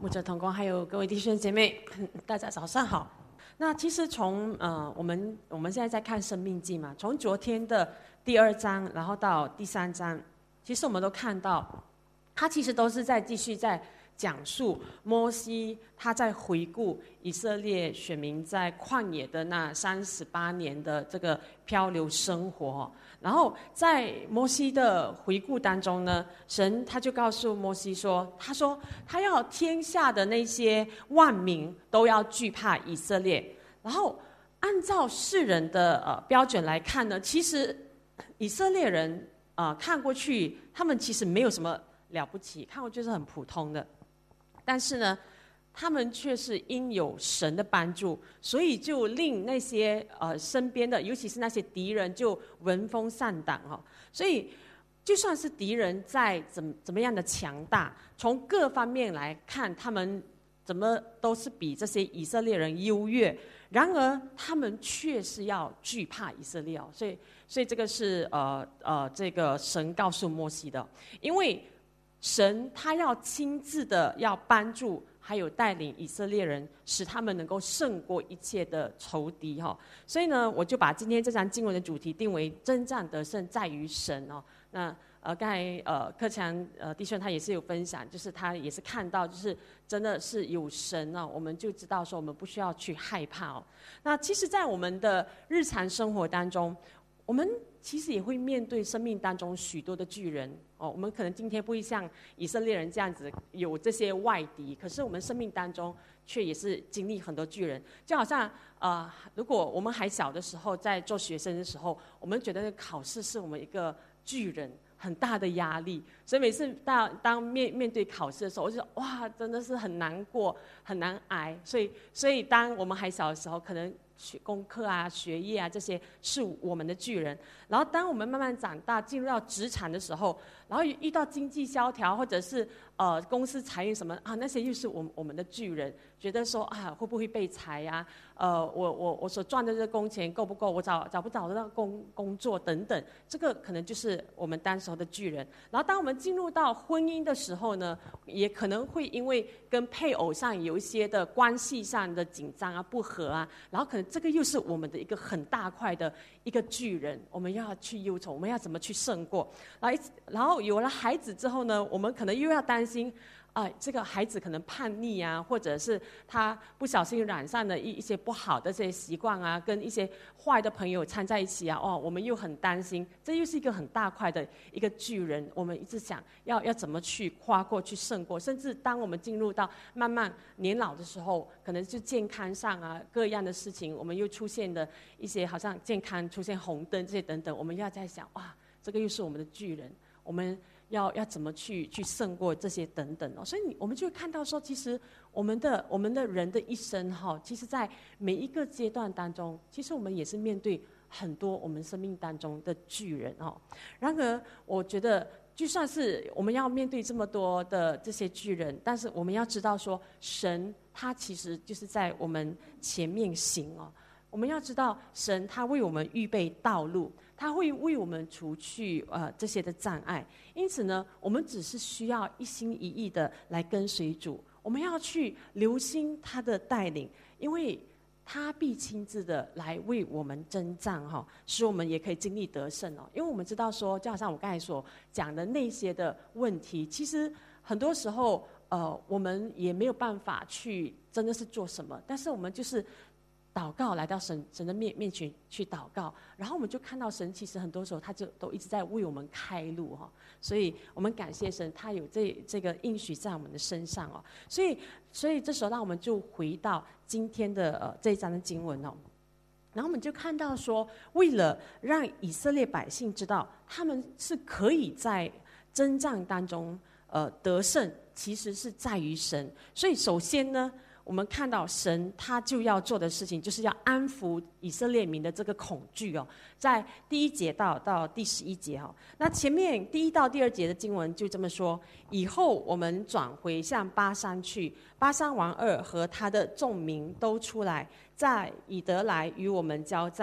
牧者同工，还有各位弟兄姐妹，大家早上好。那其实从我们现在在看《生命记》嘛，从昨天的第2章，然后到第3章，其实我们都看到，他其实都是在继续在讲述摩西他在回顾以色列选民在旷野的那38年的这个漂流生活。然后在摩西的回顾当中呢，神他就告诉摩西说，他说他要天下的那些万民都要惧怕以色列。然后按照世人的标准来看呢，其实以色列人看过去他们其实没有什么了不起，看过去是很普通的，但是呢他们却是因有神的帮助，所以就令那些身边的，尤其是那些敌人就闻风丧胆所以就算是敌人再怎么样的强大，从各方面来看，他们怎么都是比这些以色列人优越，然而他们却是要惧怕以色列所以这个是这个神告诉摩西的，因为神他要亲自的要帮助还有带领以色列人，使他们能够胜过一切的仇敌所以呢，我就把今天这章经文的主题定为征战得胜在于神那刚才克强弟兄他也是有分享，就是他也是看到，就是真的是有神我们就知道说我们不需要去害怕那其实在我们的日常生活当中，我们其实也会面对生命当中许多的巨人我们可能今天不会像以色列人这样子有这些外敌，可是我们生命当中却也是经历很多巨人。就好像如果我们还小的时候，在做学生的时候，我们觉得考试是我们一个巨人，很大的压力，所以每次当面对考试的时候，我就说哇，真的是很难过，很难挨。所以当我们还小的时候，可能功课学业这些是我们的巨人。然后当我们慢慢长大，进入到职场的时候，然后遇到经济萧条，或者是公司裁员什么那些又是我们的巨人，觉得说会不会被裁我所赚的这个工钱够不够，我找不找得到工作等等，这个可能就是我们当时候的巨人。然后当我们进入到婚姻的时候呢，也可能会因为跟配偶上有一些的关系上的紧张不和然后可能这个又是我们的一个很大块的一个巨人，我们要去忧愁，我们要怎么去胜过。然后有了孩子之后呢，我们可能又要担心这个孩子可能叛逆或者是他不小心染上了一些不好的这些习惯跟一些坏的朋友掺在一起我们又很担心，这又是一个很大块的一个巨人，我们一直想要怎么去跨过去胜过。甚至当我们进入到慢慢年老的时候，可能就健康上各样的事情，我们又出现的一些好像健康出现红灯这些等等，我们要在想这个又是我们的巨人，我们要怎么去胜过这些等等所以我们就会看到说，其实我们的人的一生其实在每一个阶段当中，其实我们也是面对很多我们生命当中的巨人然而我觉得就算是我们要面对这么多的这些巨人，但是我们要知道说，神他其实就是在我们前面行我们要知道神他为我们预备道路，他会为我们除去这些的障碍。因此呢，我们只是需要一心一意的来跟随主，我们要去留心他的带领，因为他必亲自的来为我们征战使我们也可以经历得胜因为我们知道说，就好像我刚才所讲的那些的问题，其实很多时候我们也没有办法去真的是做什么，但是我们就是祷告，来到神的面前去祷告，然后我们就看到神其实很多时候他就都一直在为我们开路所以我们感谢神，他有这个应许在我们的身上所以这时候让我们就回到今天的这一章的经文然后我们就看到说，为了让以色列百姓知道他们是可以在征战当中得胜，其实是在于神。所以首先呢，我们看到神他就要做的事情，就是要安抚以色列民的这个恐惧在第1节到第11节那前面第1到第2节的经文就这么说：以后我们转回向巴珊去，巴珊王二和他的众民都出来，在以德来与我们交战。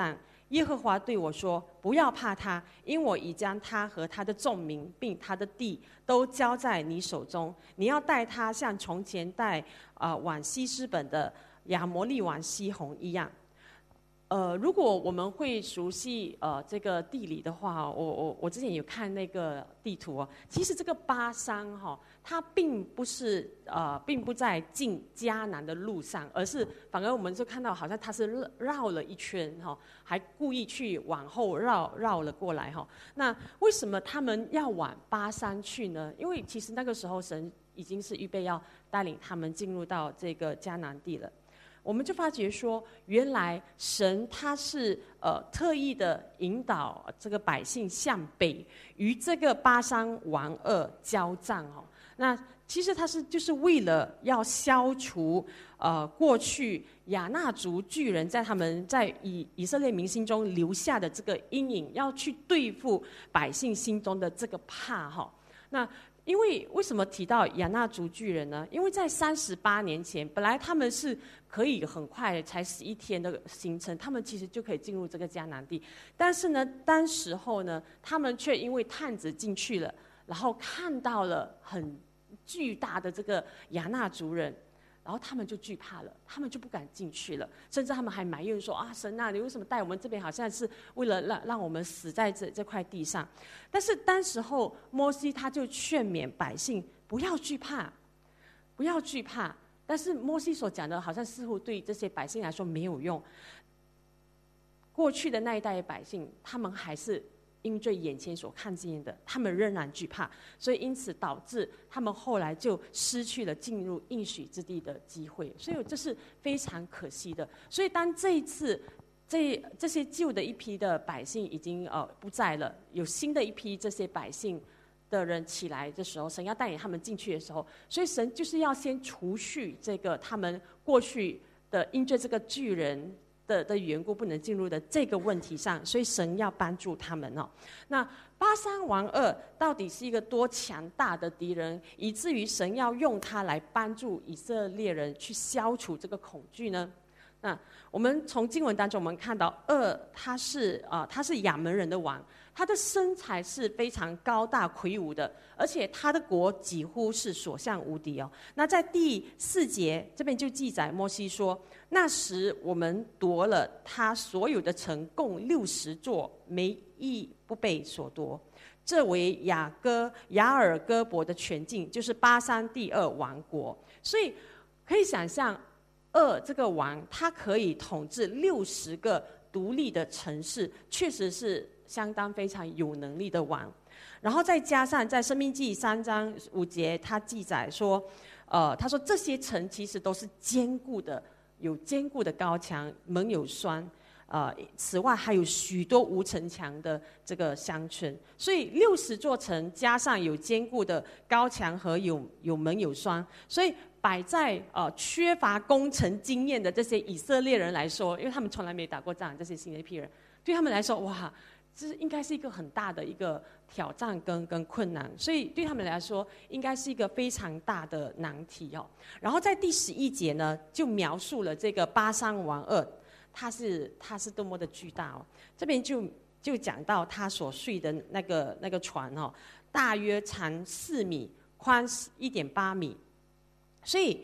耶和华对我说：不要怕他，因我已将他和他的众民并他的地都交在你手中。你要带他像从前带往西施本的亚摩利王西宏一样。如果我们会熟悉这个地理的话，我之前有看那个地图哦，其实这个巴珊它并不在进迦南的路上，而是反而我们就看到好像它是绕了一圈还故意去往后绕了过来那为什么他们要往巴珊去呢？因为其实那个时候神已经是预备要带领他们进入到这个迦南地了。我们就发觉说，原来神他是特意的引导这个百姓向北，与这个巴珊王噩交战那其实他就是为了要消除过去亚纳族巨人在他们在以色列民心中留下的这个阴影，要去对付百姓心中的这个怕那因为什么提到亚纳族巨人呢？因为在38年前，本来他们是可以很快才11天的行程，他们其实就可以进入这个迦南地。但是呢，当时候呢，他们却因为探子进去了，然后看到了很巨大的这个亚纳族人，然后他们就惧怕了，他们就不敢进去了，甚至他们还埋怨说神啊，你为什么带我们这边，好像是为了让我们死在这块地上。但是当时候摩西他就劝勉百姓不要惧怕，不要惧怕。但是摩西所讲的好像似乎对这些百姓来说没有用。过去的那一代的百姓，他们还是因着眼前所看见的，他们仍然惧怕，所以因此导致他们后来就失去了进入应许之地的机会，所以这是非常可惜的。所以当这一次这些旧的一批的百姓已经不在了，有新的一批这些百姓的人起来的时候，神要带领他们进去的时候，所以神就是要先除去这个他们过去的因着这个巨人的缘故不能进入的这个问题上，所以神要帮助他们那巴珊王噩到底是一个多强大的敌人，以至于神要用他来帮助以色列人去消除这个恐惧呢？那我们从经文当中我们看到他是亚门人的王，他的身材是非常高大魁梧的，而且他的国几乎是所向无敌那在第4节这边就记载摩西说，那时我们夺了他所有的城共60座，没一不被所夺，这为亚尔戈伯的全境，就是巴珊第2王国。所以可以想象这个王他可以统治60个独立的城市，确实是相当非常有能力的王。然后再加上在申命记3章5节他记载说他说这些城其实都是坚固的，有坚固的高墙，门有栓此外还有许多无城墙的这个乡村，所以60座城加上有坚固的高墙和有门有栓，所以摆在缺乏工程经验的这些以色列人来说，因为他们从来没打过仗，这些新的一批人对他们来说，哇，这应该是一个很大的一个挑战跟困难，所以对他们来说应该是一个非常大的难题然后在第11节呢，就描述了这个巴珊王噩他是多么的巨大这边就讲到他所睡的那个船大约长4米，宽1.8米，所以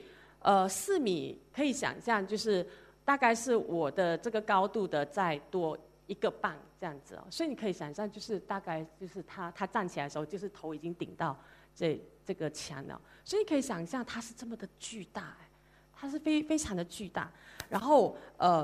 4米可以想象就是大概是我的这个高度的再多1个半这样子所以你可以想象就是大概就是他站起来的时候，就是头已经顶到这个墙了，所以可以想象他是这么的巨大他是非常的巨大。然后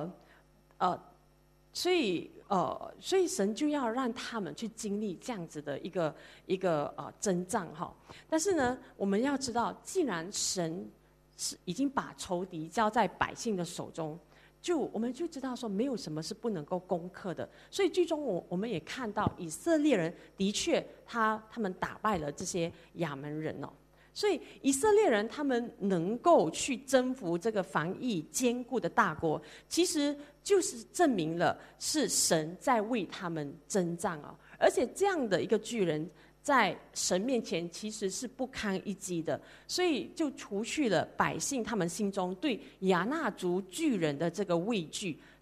所以神就要让他们去经历这样子的一个征战但是呢，我们要知道，既然神已经把仇敌交在百姓的手中，我们就知道说没有什么是不能够攻克的。所以最终我们也看到以色列人的确他们打败了这些亚门人所以以色列人他们能够去征服这个防疫坚固的大国，其实就是证明了是神在为他们征战而且这样的一个巨人在神面前其实是不堪一击的，所以就除去了百姓他们心中对亚纳族巨人的这个畏惧，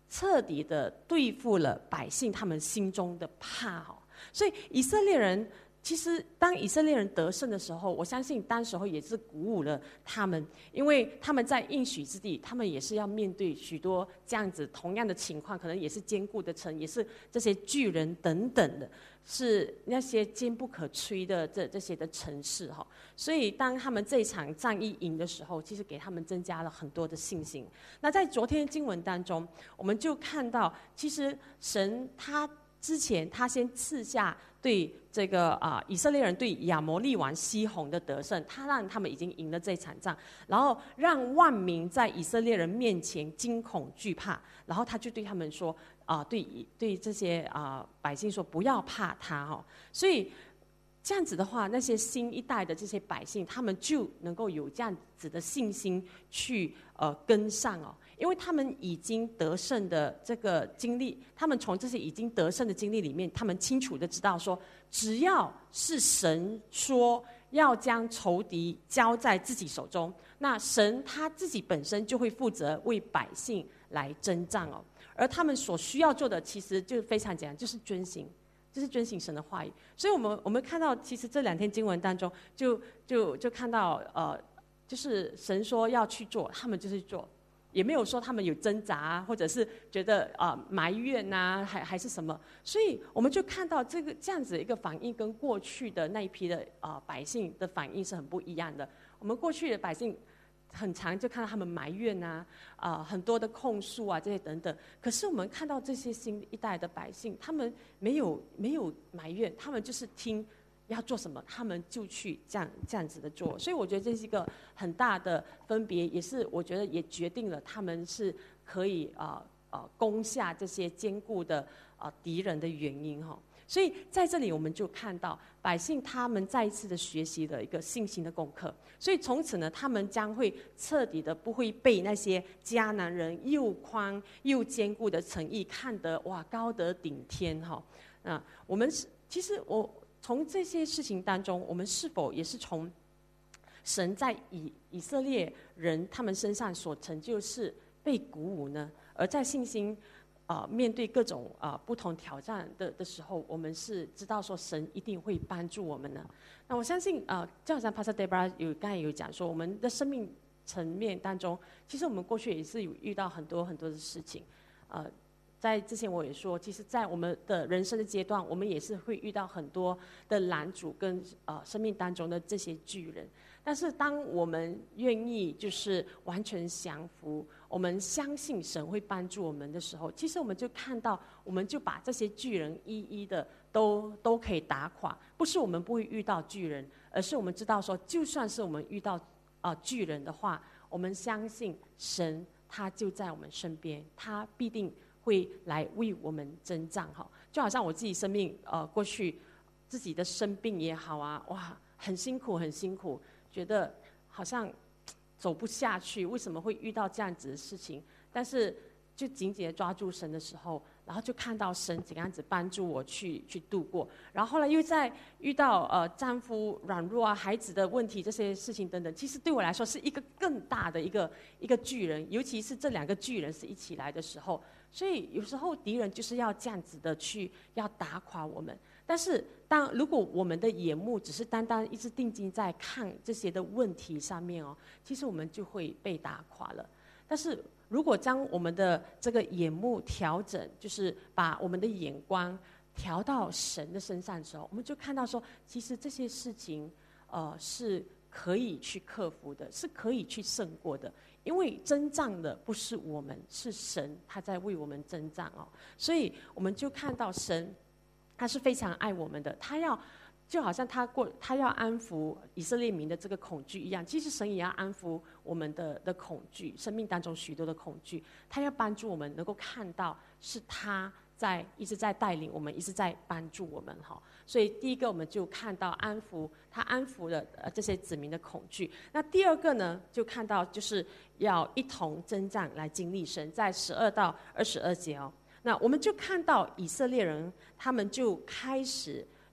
彻底的对付了百姓他们心中的怕所以以色列人其实当以色列人得胜的时候，我相信当时候也是鼓舞了他们，因为他们在应许之地，他们也是要面对许多这样子同样的情况，可能也是坚固的城，也是这些巨人等等的，是那些坚不可摧的这些的城市所以当他们这一场战役赢的时候，其实给他们增加了很多的信心。那在昨天的经文当中，我们就看到，其实神他之前他先赐下对这个以色列人对亚摩利王西宏的得胜，他让他们已经赢了这场仗，然后让万民在以色列人面前惊恐惧怕，然后他就对他们说对这些百姓说不要怕他所以这样子的话，那些新一代的这些百姓，他们就能够有这样子的信心去跟上因为他们已经得胜的这个经历，他们从这些已经得胜的经历里面，他们清楚的知道说，只要是神说要将仇敌交在自己手中，那神他自己本身就会负责为百姓来征战而他们所需要做的，其实就非常简单，就是遵行神的话语。所以我们看到，其实这2天经文当中，就看到就是神说要去做，他们就是做。也没有说他们有挣扎或者是觉得埋怨还是什么，所以我们就看到这样子一个反应，跟过去的那一批的百姓的反应是很不一样的。我们过去的百姓很常就看到他们埋怨很多的控诉这些等等。可是我们看到这些新一代的百姓，他们没有埋怨，他们就是听要做什么，他们就去这样子的做。所以我觉得这是一个很大的分别，也是我觉得也决定了他们是可以攻下这些坚固的敌人的原因所以在这里我们就看到百姓他们再一次的学习了一个信心的功课。所以从此呢，他们将会彻底的不会被那些迦南人又宽又坚固的城邑看得高得顶天我们其实从这些事情当中，我们是否也是从神在以色列人他们身上所成就是被鼓舞呢？而在信心面对各种不同挑战的时候，我们是知道说神一定会帮助我们呢。那我相信就好像 Pastor Deborah 刚才有讲说，我们的生命层面当中，其实我们过去也是有遇到很多很多的事情在之前我也说，其实在我们的人生的阶段，我们也是会遇到很多的拦阻跟生命当中的这些巨人。但是当我们愿意就是完全降服，我们相信神会帮助我们的时候，其实我们就看到，我们就把这些巨人一一的都可以打垮。不是我们不会遇到巨人，而是我们知道说，就算是我们遇到巨人的话，我们相信神他就在我们身边，他必定会来为我们征战就好像我自己生命过去自己的生病也好很辛苦很辛苦，觉得好像走不下去，为什么会遇到这样子的事情？但是就紧紧的抓住神的时候，然后就看到神怎样子帮助我去度过。然后后来又在遇到丈夫软弱孩子的问题这些事情等等，其实对我来说是一个更大的一个巨人，尤其是这2个巨人是一起来的时候。所以有时候敌人就是要这样子的要打垮我们。但是如果我们的眼目只是单单一直定睛在看这些的问题上面其实我们就会被打垮了。但是如果将我们的这个眼目调整，就是把我们的眼光调到神的身上的时候，我们就看到说，其实这些事情是可以去克服的，是可以去胜过的。因为征战的不是我们，是神，他在为我们征战所以我们就看到神他是非常爱我们的，就好像他要安抚以色列民的这个恐惧一样，其实神也要安抚我们的恐惧，生命当中许多的恐惧，他要帮助我们能够看到是他一直在带领我们，一直在帮助我们所以第一个我们就看到他安抚了这些子民的恐惧。那第二个呢，就看到就是要一同征战来经历神，在12到22节那我们就看到以色列人他们就开始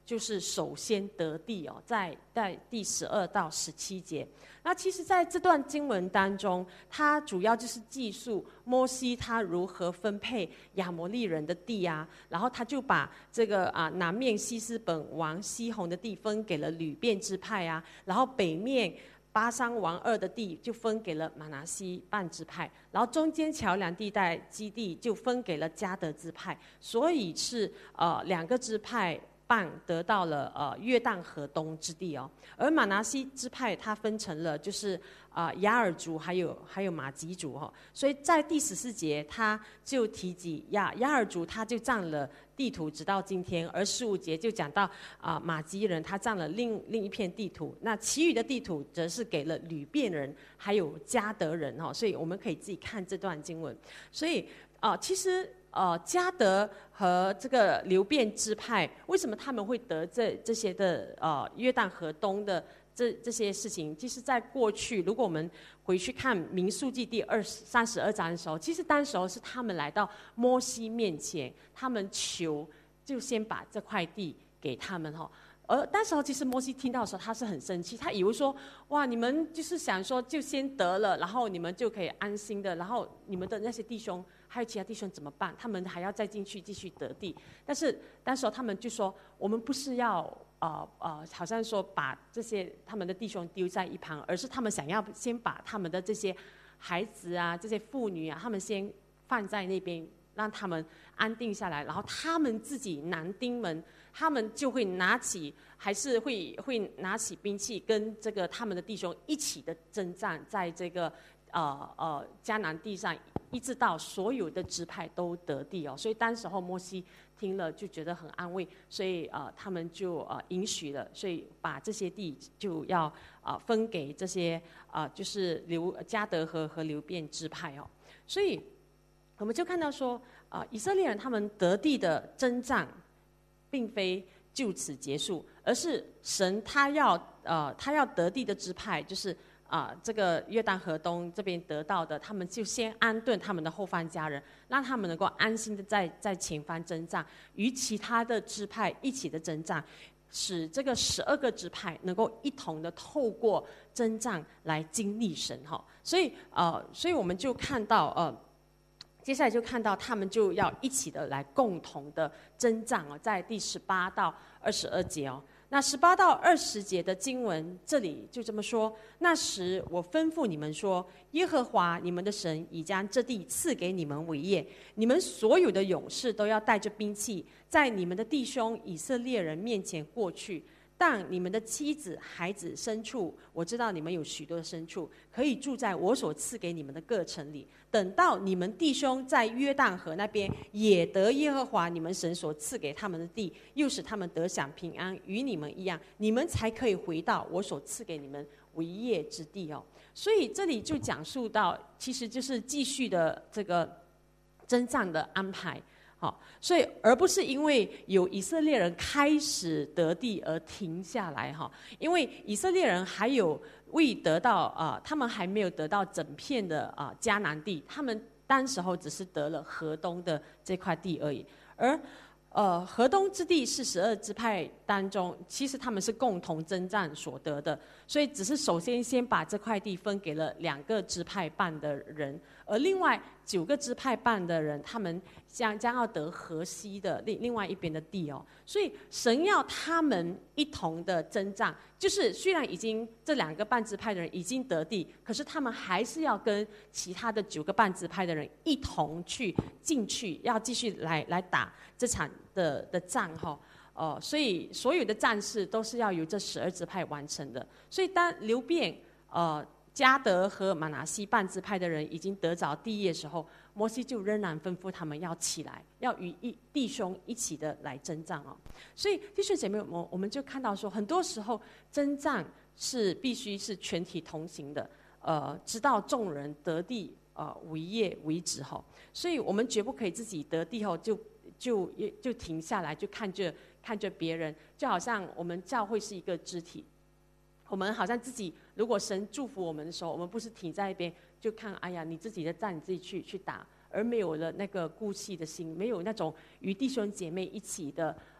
就是首先得地哦，在第12到17节。那其实在这段经文当中，它主要就是记述摩西他如何分配亚摩利人的地啊，然后他就把这个南面西斯本王西宏的地分给了吕便支派啊，然后北面巴珊王二的地就分给了马拿西半支派，然后中间桥梁地带基地就分给了迦得支派，所以是2个支派半得到了约旦河东之地哦，而马拿西支派它分成了就是亚尔族还有马吉族哦，所以在第14节他就提及亚尔族他就占了地图直到今天，而15节就讲到马吉人他占了另一片地图，那其余的地图则是给了吕便人还有迦得人哦，所以我们可以自己看这段经文，所以其实。迦得和这个流便支派，为什么他们会得这些的约旦河东的这些事情？其实，在过去，如果我们回去看民数记第32章的时候，其实当时候是他们来到摩西面前，他们求就先把这块地给他们哈。而当时候其实摩西听到的时候，他是很生气，他以为说，哇，你们就是想说就先得了，然后你们就可以安心的，然后你们的那些弟兄还有其他弟兄怎么办？他们还要再进去继续得地。但是当时候他们就说，我们不是要好像说把这些他们的弟兄丢在一旁，而是他们想要先把他们的这些孩子啊、这些妇女啊，他们先放在那边，让他们安定下来，然后他们自己男丁们。他们就会还是会拿起兵器，跟这个他们的弟兄一起的征战，在这个迦南地上，一直到所有的支派都得地哦。所以当时候摩西听了就觉得很安慰，所以他们就允许了，所以把这些地就要分给这些就是迦得和流便支派哦。所以我们就看到说以色列人他们得地的征战。并非就此结束，而是神他要得地的支派，就是这个约旦河东这边得到的，他们就先安顿他们的后方家人，让他们能够安心的在前方征战，与其他的支派一起的征战，使这个12个支派能够一同的透过征战来经历神哈。所以我们就看到接下来就看到他们就要一起的来共同的征战哦，在第18到22节哦。那18到20节的经文，这里就这么说：那时我吩咐你们说，耶和华你们的神已将这地赐给你们为业，你们所有的勇士都要带着兵器，在你们的弟兄以色列人面前过去。但你们的妻子、孩子、牲畜，我知道你们有许多的牲畜，可以住在我所赐给你们的各城里。等到你们弟兄在约旦河那边也得耶和华你们神所赐给他们的地，又使他们得享平安，与你们一样，你们才可以回到我所赐给你们为业之地哦。所以这里就讲述到，其实就是继续的这个征战的安排。好，所以而不是因为有以色列人开始得地而停下来哈，因为以色列人还有未得到他们还没有得到整片的迦南地，他们当时候只是得了河东的这块地而已，而河东之地是12支派当中，其实他们是共同征战所得的，所以只是首先把这块地分给了2个支派半的人，而另外9个支派半的人，他们将要得河西的另外一边的地哦。所以神要他们一同的征战，就是虽然已经这2个半支派的人已经得地，可是他们还是要跟其他的9个半支派的人一同进去，要继续来打这场的仗哈。所以所有的战事都是要由这12支派完成的。所以当流便迦得和马拿西半支派的人已经得着地业的时候，摩西就仍然吩咐他们要起来，要与弟兄一起的来征战哦。所以弟兄姐妹，我们就看到说，很多时候征战是必须是全体同行的，直到众人得地为业为止哈。所以我们绝不可以自己得地后就停下来，就看着别人，就好像我们教会是一个肢体。我们好像自己，如果神祝福我们的时候，我们不是停在一边就看，哎呀，你自己的战你自己去打，而没有了那个顾惜的心，没有那种与弟兄姐妹一起的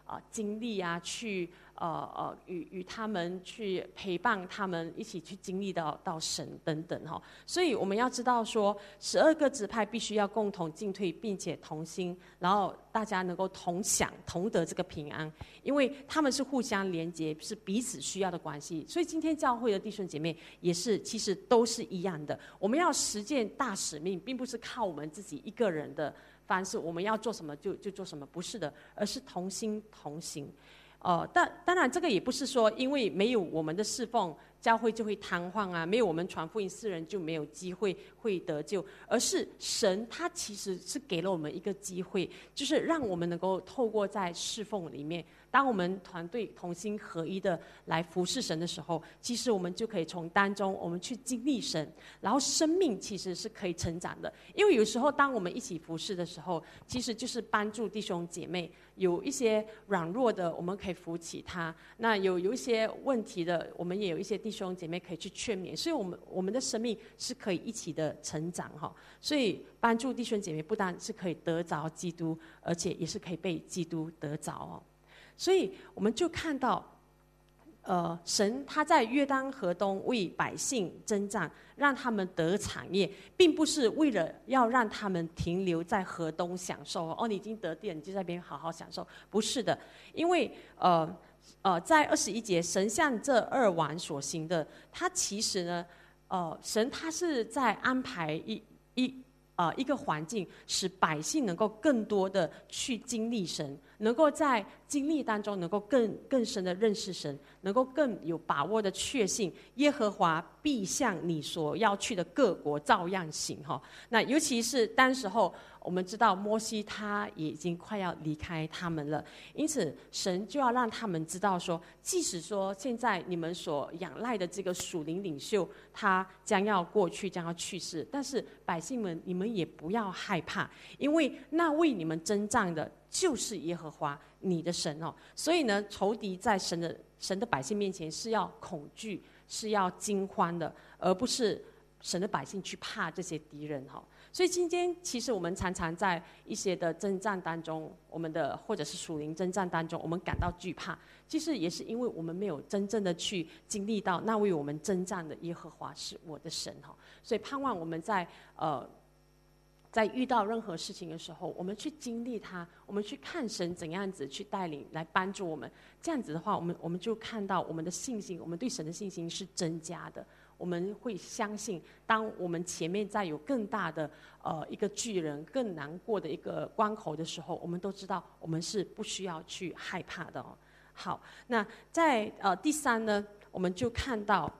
经历啊，去与他们去陪伴他们一起去经历到神等等哈。所以我们要知道说，12个支派必须要共同进退，并且同心，然后大家能够同享同得这个平安，因为他们是互相连结，是彼此需要的关系。所以今天教会的弟兄姐妹也是，其实都是一样的。我们要实践大使命，并不是靠我们自己一个人的方式，我们要做什么就做什么，不是的，而是同心同行。当然这个也不是说因为没有我们的侍奉，教会就会瘫痪啊，没有我们传福音世人就没有机会会得救，而是神他其实是给了我们一个机会，就是让我们能够透过在侍奉里面，当我们团队同心合一的来服侍神的时候，其实我们就可以从当中我们去经历神，然后生命其实是可以成长的。因为有时候当我们一起服侍的时候，其实就是帮助弟兄姐妹，有一些软弱的我们可以扶起他，那有一些问题的我们也有一些弟兄姐妹可以去劝勉，所以我们的生命是可以一起的成长哈。所以帮助弟兄姐妹不但是可以得着基督，而且也是可以被基督得着哦。所以我们就看到神他在约旦河东为百姓征战，让他们得产业，并不是为了要让他们停留在河东享受你已经得地了，你就在那边好好享受，不是的。因为在21节，神向这2王所行的，他其实呢神他是在安排一个环境，使百姓能够更多的去经历神，能够在经历当中能够更深的认识神，能够更有把握的确信耶和华必向你所要去的各国照样行哈。那尤其是当时候我们知道摩西他也已经快要离开他们了，因此神就要让他们知道说，即使说现在你们所仰赖的这个属灵领袖他将要过去，将要去世，但是百姓们你们也不要害怕，因为那为你们征战的就是耶和华你的神哦。所以呢，仇敌在神的百姓面前是要恐惧，是要惊慌的，而不是神的百姓去怕这些敌人哈。所以今天其实我们常常在一些的征战当中，我们的或者是属灵征战当中，我们感到惧怕，其实也是因为我们没有真正的去经历到那为我们征战的耶和华是我的神哈。所以盼望我们在遇到任何事情的时候，我们去经历它，我们去看神怎样子去带领来帮助我们，这样子的话我们就看到我们的信心，我们对神的信心是增加的。我们会相信，当我们前面再有更大的一个巨人更难过的一个关口的时候，我们都知道我们是不需要去害怕的哦。好，那在第3呢，我们就看到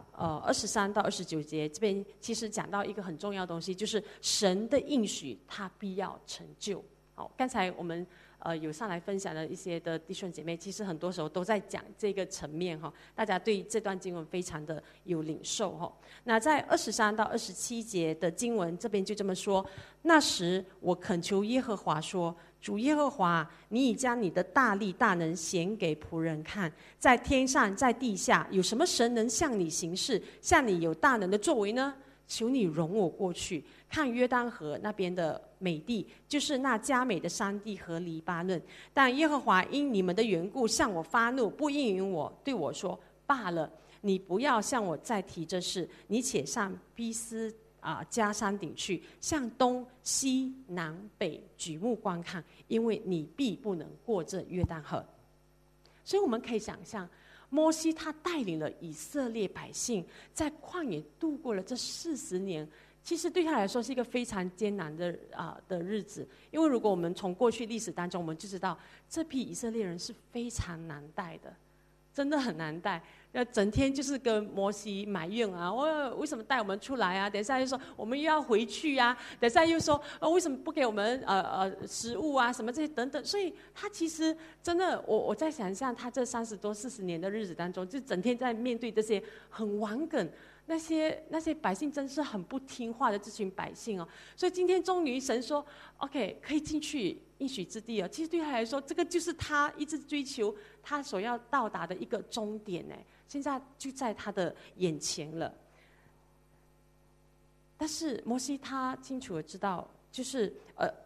23到29节这边其实讲到一个很重要的东西，就是神的应许他必要成就。好，刚才我们有上来分享的一些的弟兄姐妹，其实很多时候都在讲这个层面哈，大家对这段经文非常的有领受哈。那在23到27节的经文这边就这么说：那时我恳求耶和华说，主耶和华，你已将你的大力大能显给仆人看，在天上在地下有什么神能向你行事，向你有大能的作为呢？求你容我过去，看约旦河那边的美地，就是那佳美的山地和黎巴嫩。但耶和华因你们的缘故向我发怒，不应允我，对我说：罢了，你不要向我再提这事，你且上逼斯加山顶去，向东西南北举目观看，因为你必不能过这约旦河。所以我们可以想象，摩西他带领了以色列百姓在旷野度过了这40年，其实对他来说是一个非常艰难的日子。因为如果我们从过去历史当中，我们就知道这批以色列人是非常难带的，真的很难带。整天就是跟摩西埋怨啊，为什么带我们出来啊？等一下又说我们又要回去啊，等一下又说为什么不给我们食物啊，什么这些等等。所以他其实真的，我在想象他这30多40年的日子当中，就整天在面对这些很顽梗。那些百姓真是很不听话的这群百姓哦，所以今天终于神说 ，OK 可以进去应许之地了。其实对他来说，这个就是他一直追求他所要到达的一个终点呢，现在就在他的眼前了。但是摩西他清楚的知道，就是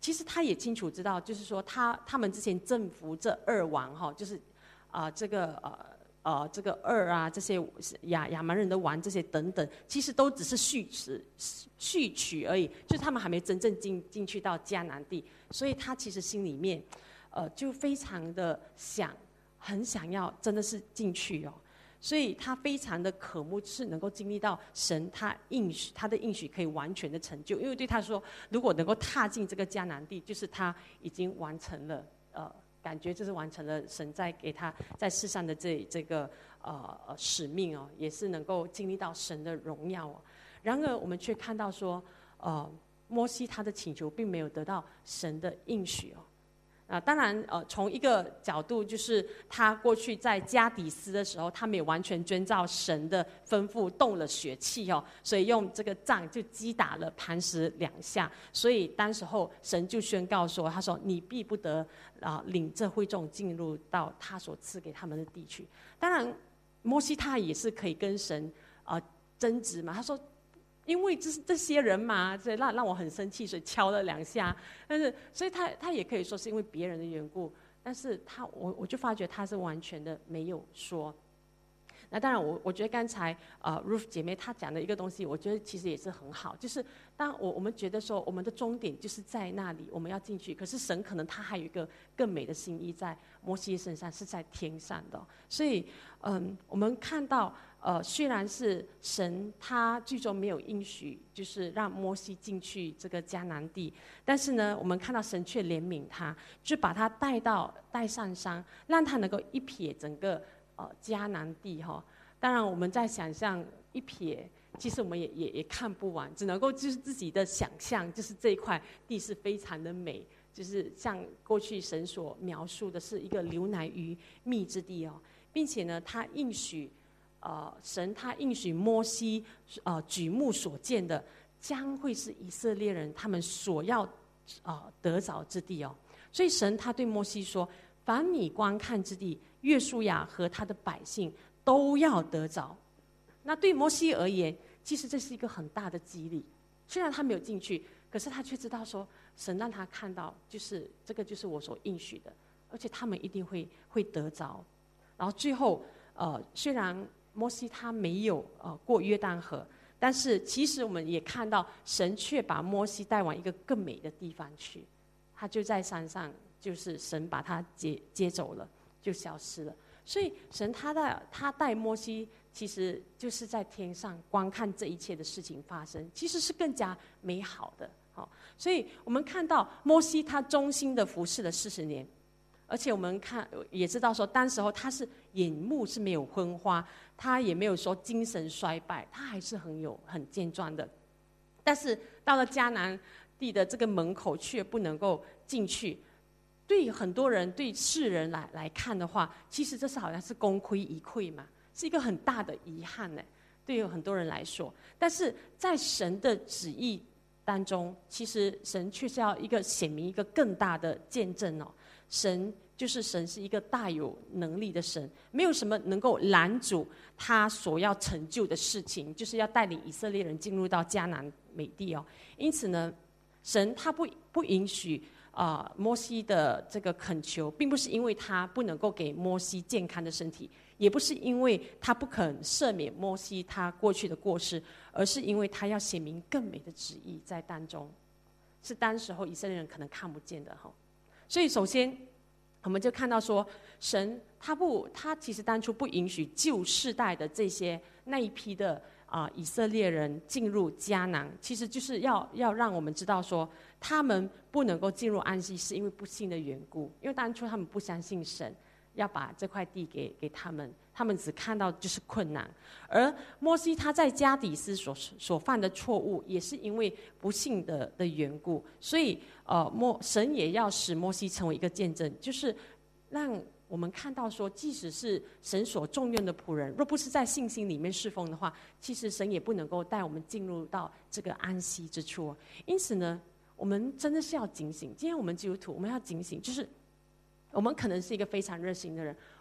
其实他也清楚知道，就是说他们之前征服这二王哈，就是这个这个二啊，这些亚蛮人的王这些等等，其实都只是序曲而已，就是他们还没真正进去到迦南地，所以他其实心里面就非常的很想要真的是进去哦。所以他非常的渴慕，是能够经历到神他的应许可以完全的成就。因为对他说，如果能够踏进这个迦南地，就是他已经完成了感觉就是完成了神在给他在世上的这个使命哦，也是能够经历到神的荣耀哦。然而我们却看到说，摩西他的请求并没有得到神的应许哦。当然，从一个角度，就是他过去在加底斯的时候，他没有完全遵照神的吩咐，动了血气哦，所以用这个杖就击打了磐石2下，所以当时候神就宣告说：“他说你必不得领这会众进入到他所赐给他们的地区。”当然，摩西他也是可以跟神争执嘛，他说。因为这些人嘛，所以让我很生气，所以敲了2下。但是，所以他也可以说是因为别人的缘故，但是我就发觉他是完全的没有说。那当然我觉得刚才Ruth 姐妹她讲的一个东西，我觉得其实也是很好，就是当我们觉得说我们的终点就是在那里，我们要进去，可是神可能他还有一个更美的心意在摩西身上，是在天上的。所以我们看到虽然是神他最终没有应许，就是让摩西进去这个迦南地，但是呢，我们看到神却怜悯他，就把他带上山，让他能够一瞥整个迦南地哈。当然我们在想象一瞥，其实我们也看不完，只能够就是自己的想象，就是这一块地是非常的美，就是像过去神所描述的是一个流奶与蜜之地哦，并且呢，他应许神他应许摩西举目所见的将会是以色列人他们所要得着之地哦。所以神他对摩西说：“凡你观看之地，约书亚和他的百姓都要得着。”那对摩西而言，其实这是一个很大的激励。虽然他没有进去，可是他却知道说，神让他看到，就是这个就是我所应许的，而且他们一定会得着。然后最后，虽然摩西他没有过约旦河，但是其实我们也看到，神却把摩西带往一个更美的地方去。他就在山上，就是神把他接走了，就消失了。所以神他带摩西，其实就是在天上观看这一切的事情发生，其实是更加美好的。所以我们看到摩西他忠心的服侍了40年，而且我们也知道说，当时候他是眼目是没有昏花，他也没有说精神衰败，他还是很健壮的。但是到了迦南地的这个门口，却不能够进去。对很多人，对世人来看的话，其实这是好像是功亏一篑嘛，是一个很大的遗憾呢。对于很多人来说，但是在神的旨意当中，其实神却是要显明一个更大的见证哦。神是一个大有能力的神，没有什么能够拦阻他所要成就的事情，就是要带领以色列人进入到迦南美地哦。因此呢，神他不允许摩西的这个恳求，并不是因为他不能够给摩西健康的身体，也不是因为他不肯赦免摩西他过去的过失，而是因为他要显明更美的旨意在当中，是当时候以色列人可能看不见的哈。所以首先我们就看到说，神他其实当初不允许旧世代的那一批的以色列人进入迦南，其实就是要让我们知道说，他们不能够进入安息，是因为不信的缘故。因为当初他们不相信神要把这块地给他们，他们只看到就是困难。而摩西他在加底斯所犯的错误，也是因为不信的缘故。所以神也要使摩西成为一个见证，就是让我们看到说，即使是神所重用的仆人，若不是在信心里面侍奉的话，其实神也不能够带我们进入到这个安息之处。因此呢，我们真的是要警醒。今天我们基督徒，我们要警醒，就是我们可能是一个非常热心的人，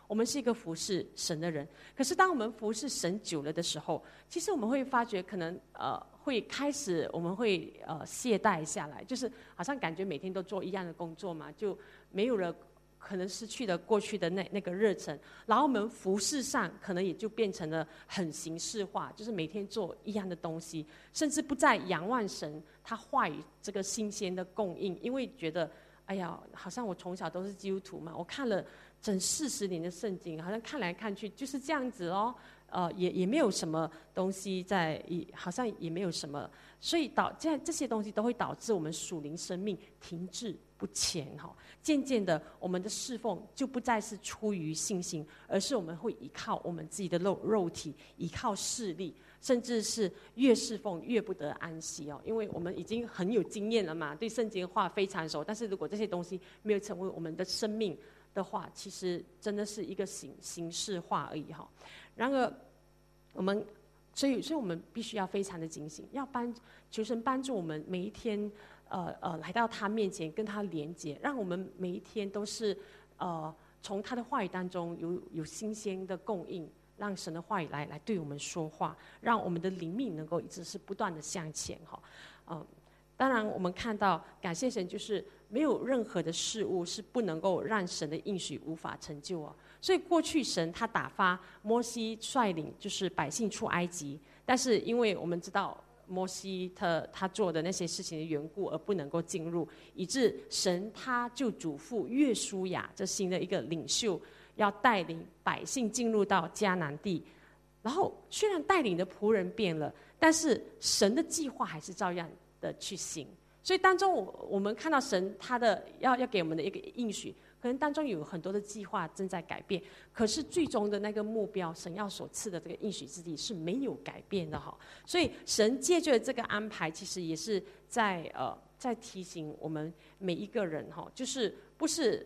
我们是一个服侍神的人。可是当我们服侍神久了的时候，其实我们会发觉可能会开始我们会懈怠下来，就是好像感觉每天都做一样的工作嘛，就没有了，可能失去了过去的那个热忱，然后我们服事上可能也就变成了很形式化，就是每天做一样的东西，甚至不再仰望神他话语这个新鲜的供应，因为觉得哎呀，好像我从小都是基督徒嘛，我看了整40年的圣经，好像看来看去就是这样子哦，也没有什么东西在，好像也没有什么，所以这些东西都会导致我们属灵生命停滞不前哈。渐渐的，我们的侍奉就不再是出于信心，而是我们会依靠我们自己的肉体，依靠势力，甚至是越侍奉越不得安息哦。因为我们已经很有经验了嘛，对圣经话非常熟，但是如果这些东西没有成为我们的生命的话，其实真的是一个形式化而已哈。然而，所以我们必须要非常的警醒，求神帮助我们每一天，来到他面前跟他连结，让我们每一天都是从他的话语当中有新鲜的供应，让神的话语来对我们说话，让我们的灵命能够一直是不断的向前哈。当然我们看到感谢神，就是没有任何的事物是不能够让神的应许无法成就哦。所以过去神他打发摩西率领就是百姓出埃及，但是因为我们知道摩西他做的那些事情的缘故而不能够进入，以致神他就嘱咐约书亚这新的一个领袖要带领百姓进入到迦南地。然后虽然带领的仆人变了，但是神的计划还是照样的去行。所以当中我们看到神他的要给我们的一个应许，可能当中有很多的计划正在改变，可是最终的那个目标，神要所赐的这个应许之地是没有改变的哈。所以神借着这个安排，其实也是在提醒我们每一个人哈，就是不是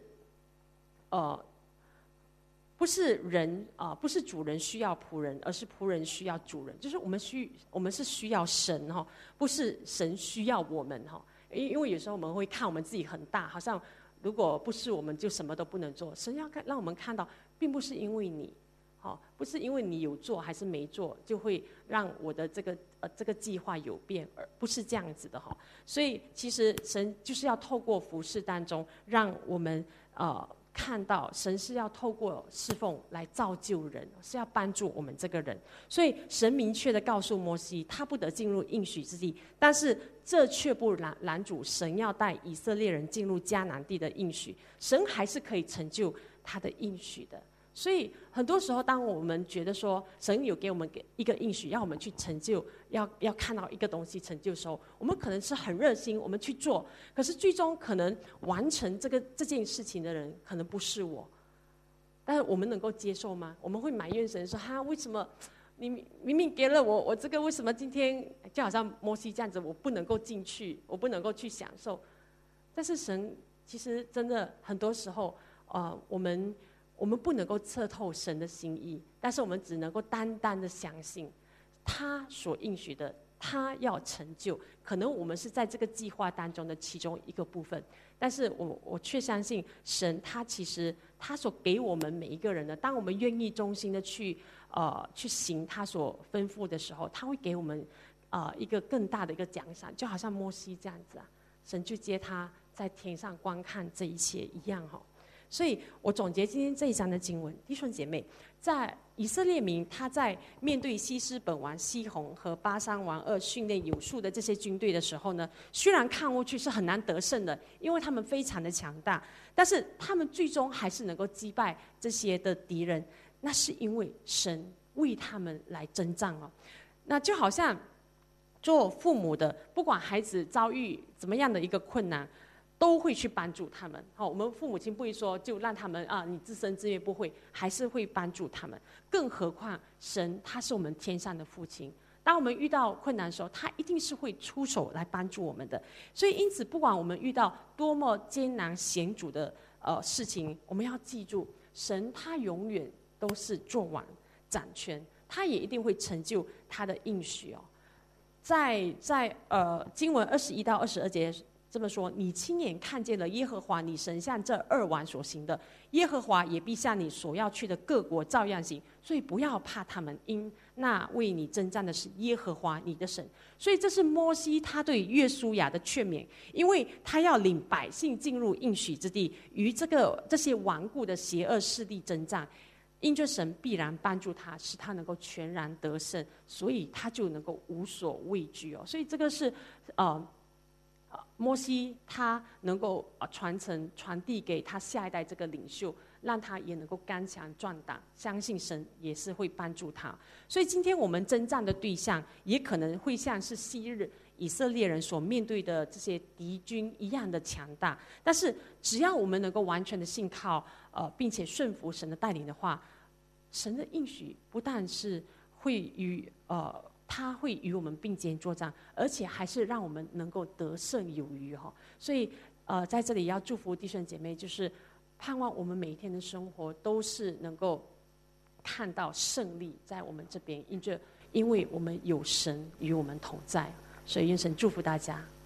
人不是主人需要仆人，而是仆人需要主人。就是我们是需要神哈，不是神需要我们哈。因为有时候我们会看我们自己很大，好像如果不是我们就什么都不能做。神要让我们看到，并不是因为你，不是因为你有做还是没做，就会让我的这个计划有变，而不是这样子的哈。所以其实神就是要透过服事当中，让我们看到神是要透过侍奉来造就人，是要帮助我们这个人。所以神明确的告诉摩西，他不得进入应许之地，但是这却不拦阻神要带以色列人进入迦南地的应许，神还是可以成就他的应许的。所以很多时候当我们觉得说神有给我们一个应许，要我们去成就，要看到一个东西成就的时候，我们可能是很热心，我们去做，可是最终可能完成这件事情的人可能不是我，但是我们能够接受吗？我们会埋怨神说为什么你明明给了我这个，为什么今天就好像摩西这样子，我不能够进去，我不能够去享受？但是神其实真的很多时候我们不能够测透神的心意，但是我们只能够单单的相信他所应许的，他要成就。可能我们是在这个计划当中的其中一个部分，但是我却相信神，他其实他所给我们每一个人的，当我们愿意忠心的去行他所吩咐的时候，他会给我们一个更大的一个奖赏，就好像摩西这样子神就接他在天上观看这一切一样所以我总结今天这一章的经文，弟兄姐妹，在以色列民他在面对西施本王西宏和巴珊王噩训练有素的这些军队的时候呢，虽然看过去是很难得胜的，因为他们非常的强大，但是他们最终还是能够击败这些的敌人，那是因为神为他们来征战那就好像做父母的，不管孩子遭遇怎么样的一个困难，都会去帮助他们。我们父母亲不会说就让他们你自生自灭，不会，还是会帮助他们。更何况神他是我们天上的父亲，当我们遇到困难的时候，他一定是会出手来帮助我们的。所以因此不管我们遇到多么艰难险阻的事情，我们要记住，神他永远都是做王掌权，他也一定会成就他的应许在经文21到22节这么说，你亲眼看见了耶和华你神向这2王所行的，耶和华也必向你所要去的各国照样行，所以不要怕他们，因那为你征战的是耶和华你的神。所以这是摩西他对约书亚的劝勉，因为他要领百姓进入应许之地，与这些顽固的邪恶势力征战，因着神必然帮助他，使他能够全然得胜，所以他就能够无所畏惧哦。所以这个是摩西他能够传递给他下一代这个领袖，让他也能够刚强壮胆，相信神也是会帮助他。所以今天我们征战的对象，也可能会像是昔日以色列人所面对的这些敌军一样的强大。但是只要我们能够完全的信靠，并且顺服神的带领的话，神的应许不但是他会与我们并肩作战，而且还是让我们能够得胜有余哈。所以在这里要祝福弟兄姐妹，就是盼望我们每一天的生活都是能够看到胜利在我们这边，因为我们有神与我们同在，所以愿神祝福大家。